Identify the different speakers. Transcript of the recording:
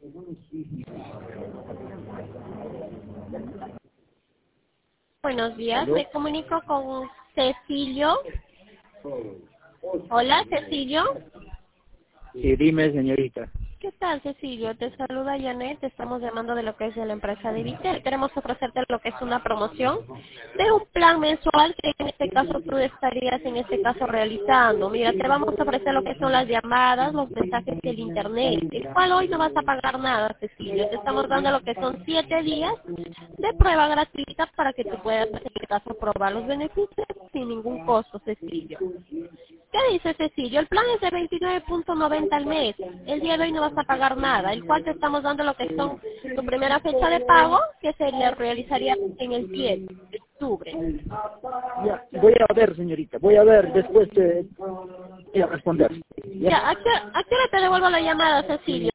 Speaker 1: Buenos días,
Speaker 2: ¿Aló?
Speaker 1: me comunico con Cecilio. Hola, Cecilio.
Speaker 2: Sí, dime, señorita.
Speaker 1: ¿Qué tal, Cecilio? Te saluda Janet, te estamos llamando de lo que es de la empresa de Vitel. Queremos ofrecerte lo que es una promoción de un plan mensual que en este caso tú estarías en este caso realizando. Mira, te vamos a ofrecer lo que son las llamadas, los mensajes y el internet, el cual hoy no vas a pagar nada, Cecilio. Te estamos dando lo que son 7 días de prueba gratuita para que tú puedas en este caso probar los beneficios sin ningún costo, Cecilio. ¿Qué dice Cecilio? El plan es de 29.90 al mes. El día de hoy no vas a pagar nada, el cual te estamos dando lo que son tu primera fecha de pago, que se le realizaría en el 10 de octubre.
Speaker 2: Ya, voy a ver, señorita, voy a ver, después voy a responder.
Speaker 1: Ya,
Speaker 2: ¿Ya?
Speaker 1: ¿a qué hora te devuelvo la llamada, Cecilio?